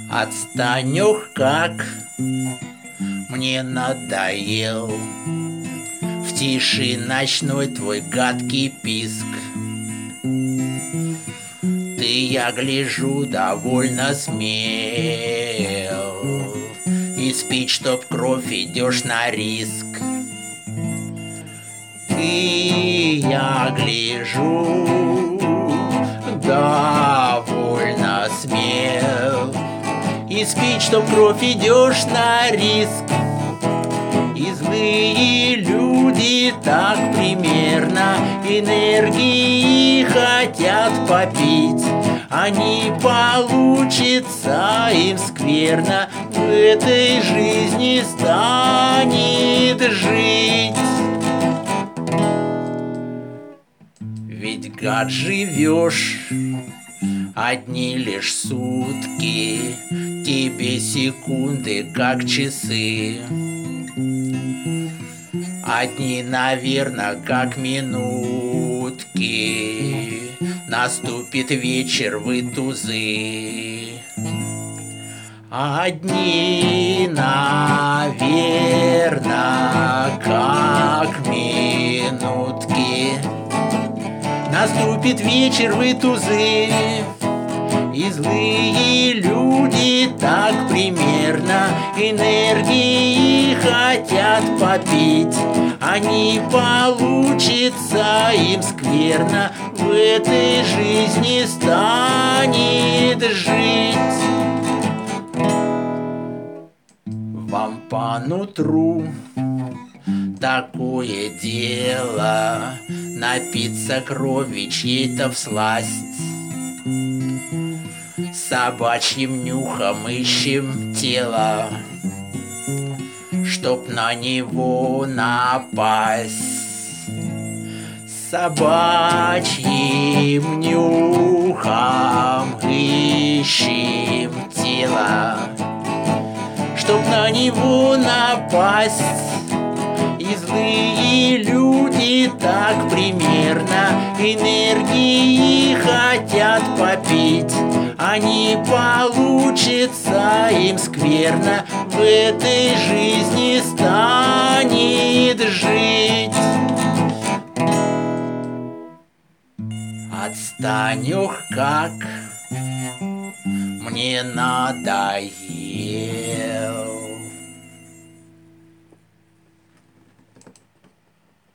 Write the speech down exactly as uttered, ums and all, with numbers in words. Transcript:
Отстань, ох, как мне надоел в тиши ночной твой гадкий писк. Ты, я гляжу, довольно смел, и спить, чтоб кровь, идешь на риск. Ты, я гляжу, довольно смел, и спить, чтоб кровь, идешь на риск. И злые люди так примерно энергии хотят попить. Они получится им скверно, в этой жизни станет жить. Ведь, гад, живешь одни лишь сутки, тебе секунды как часы, одни, наверно, как минутки. Наступит вечер, вы тузы. Одни, наверно, как минутки. Наступит вечер, вы тузы. И злые люди так примерно энергии хотят попить. Они получится им скверно, в этой жизни станет жить. Вам по нутру такое дело напиться крови чьей-то всласть. Собачьим нюхом ищем тело, чтоб на него напасть. Собачьим нюхом ищем тело, чтоб на него напасть. И злые люди так примерно энергии хотят попить. Они получится им скверно, в этой жизни станет жить. Отстань, ох, как мне надоел